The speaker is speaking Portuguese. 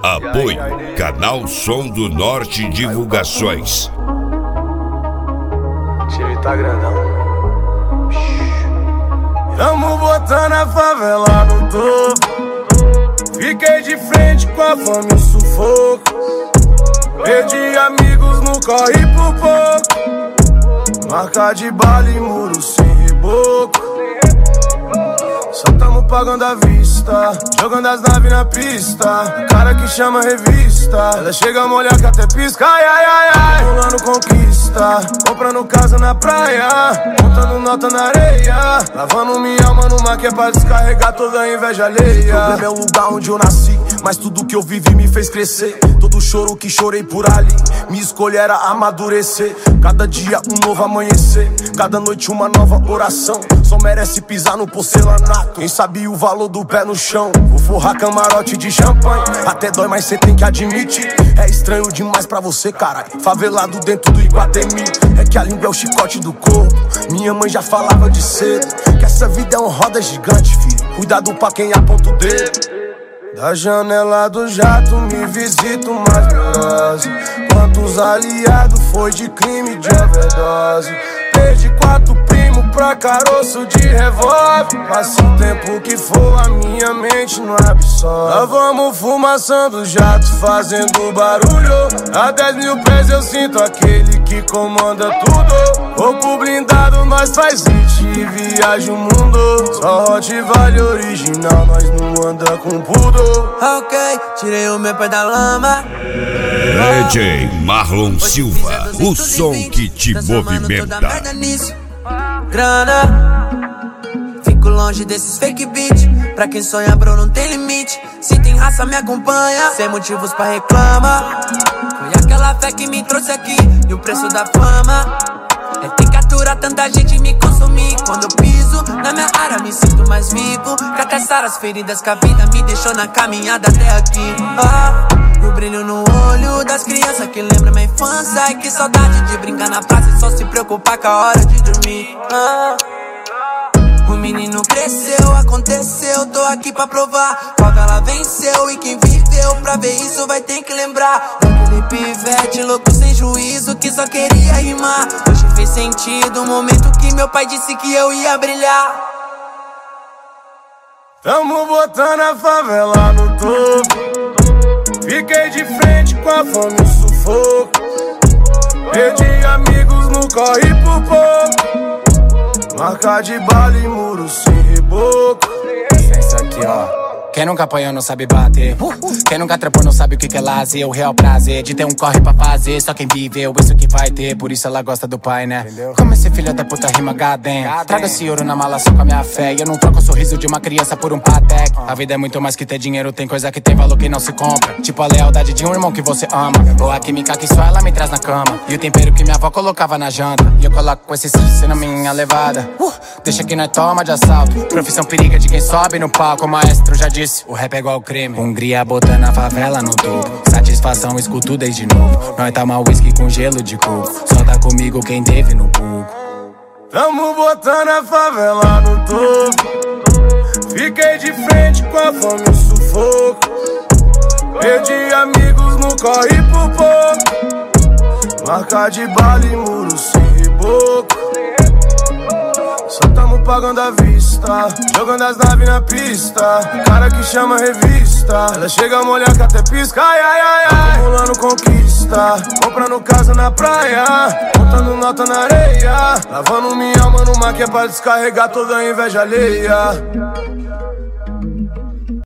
Apoio Canal Som do Norte Divulgações. Time tá grandão. Tamo botando a favela no topo. Fiquei de frente com a fome e o sufoco. Perdi amigos no corre por pouco. Marca de bala e muro sem reboco. Só tamo pagando à vista, jogando as naves na pista. Cara que chama revista, ela chega a molhar que até pisca. Ai, ai, ai, ai, pulando conquista, comprando casa na praia, contando nota na areia, lavando minha alma no mar que é pra descarregar toda a inveja alheia. O problema é o lugar onde eu nasci, mas tudo que eu vivi me fez crescer. Todo choro que chorei por ali, minha escolha era amadurecer. Cada dia um novo amanhecer, cada noite uma nova oração. Só merece pisar no porcelanato quem sabia o valor do pé no chão. Vou forrar camarote de champanhe, até dói, mas cê tem que admitir. É estranho demais pra você, caralho, favelado dentro do Iguatemi. É que a língua é o chicote do corpo. Minha mãe já falava de cedo que essa vida é uma roda gigante, filho. Cuidado pra quem aponta o dedo. Da janela do jato me visita uma virose. Quantos aliados foi de crime de overdose? Perdi 4 primos pra caroço de revólver. Passa o tempo que for, a minha mente não absorve. Lá vamos fumaçando jato, fazendo barulho. A 10 mil pés eu sinto aquele que comanda tudo. Corpo blindado, nós faz hit e viaja o mundo. Só Hot vale original, nós não anda com pudor. Ok, tirei o meu pé da lama. DJ Marlon Silva, o som que te movimenta. Grana, fico longe desses fake beat. Pra quem sonha, bro, não tem limite. Se tem raça, me acompanha, sem motivos pra reclamar. Foi aquela fé que me trouxe aqui, e o preço da fama é ter que aturar tanta gente me consumir. Quando eu piso na minha área, me sinto mais vivo. Catessar as feridas que a vida me deixou na caminhada até aqui. O brilho no olho das crianças que lembram minha infância. Ai, que saudade de brincar na praça e só se preocupar com a hora de dormir. O menino cresceu, aconteceu, tô aqui pra provar. Favela venceu e quem viveu pra ver isso vai ter que lembrar daquele pivete louco sem juízo que só queria rimar. Hoje fez sentido o momento que meu pai disse que eu ia brilhar. Tamo botando a favela no topo. Fiquei de frente com a fome e o sufoco. Perdi amigos no corre por pouco. Marca de bala e muro sem reboco. Isso aqui, ó. Quem nunca apanhou não sabe bater. Quem nunca trepou não sabe o que é lazer. O real prazer de ter um corre pra fazer. Só quem viveu isso que vai ter. Por isso ela gosta do pai, né? Entendeu? Como esse filho da puta rima gadem. Traga esse ouro na mala só com a minha fé. E eu não troco o sorriso de uma criança por um patek. A vida é muito mais que ter dinheiro. Tem coisa que tem valor que não se compra. Tipo a lealdade de um irmão que você ama. Ou a química que só ela me traz na cama. E o tempero que minha avó colocava na janta. E eu coloco com esse sexo na minha levada. Deixa que nós toma de assalto. Profissão periga de quem sobe no palco. O maestro já disse, o rap é igual crime. Hungria botando a favela no topo. Satisfação, escuto desde novo. Nós toma whisky com gelo de coco. Só tá comigo quem teve no pouco. Tamo botando a favela no topo. Fiquei de frente com a fome e o sufoco. Perdi amigos no corre por pouco. Marca de bala e muro sem reboco. Só tamo pagando à vista, jogando as naves na pista. Cara que chama revista, ela chega a molhar que até pisca. Ai, ai, ai, ai, acumulando conquista, comprando casa na praia, contando nota na areia, lavando minha alma no mar que é pra descarregar toda a inveja alheia.